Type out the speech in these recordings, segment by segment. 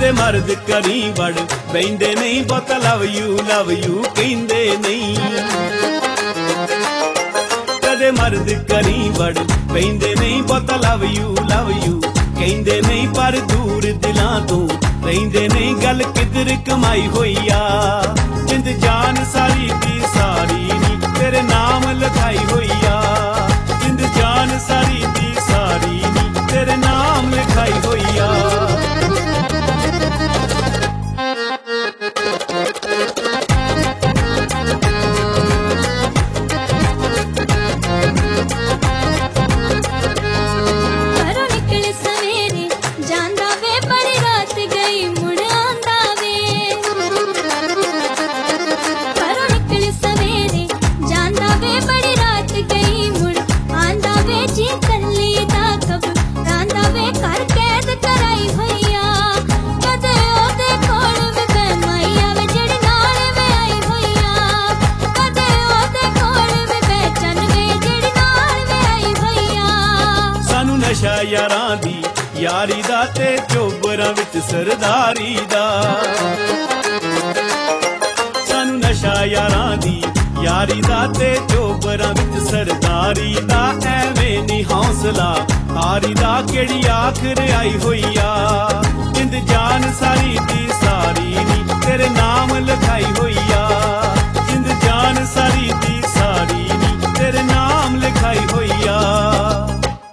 कदे मर्द करी बड़ बहिंदे नहीं, बहुत लव यू कहंदे नहीं। कदे मर्द करी बड़ बहिंदे नहीं, बहुत लव यू कहंदे नहीं। पर दूर दिलां तों रहिंदे नहीं, गल किधर कमाई होई आ। जिंद जान सारी दी सारी नी तेरे नाम लिखाई होई आ। जिंद जान सारी दी सारी नी तेरे नाम लिखाई होई आ। नशा यारां दी यारी दा ते चोबरां विच सरदारी दा। सानू नशा यारां दी यारी दा ते चोबरां विच सरदारी दा। एवें नी हौसला हारी दा, केड़ी आखर आई होई आ। जिंद जान सारी दी सारी नी तेरे नाम लिखाई होई आ। जिंद जान सारी दी सारी नी तेरे नाम लिखाई होई आ।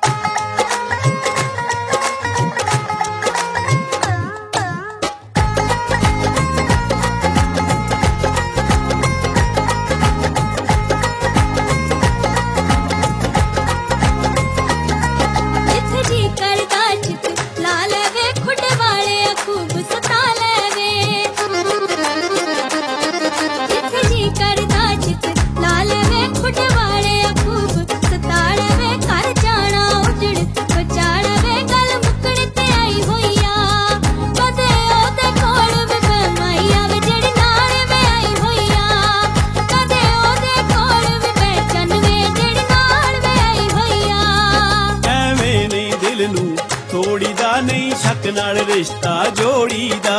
थोड़ी दा नहीं शक नाल रिश्ता जोड़ी दा।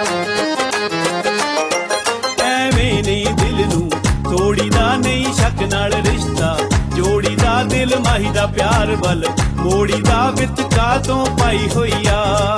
एवें नहीं दिल नू थोड़ी दा नहीं शक नाल रिश्ता जोड़ी दा। दिल माही दा प्यार बल मोड़ी दा, विच का तों पाई होई आ।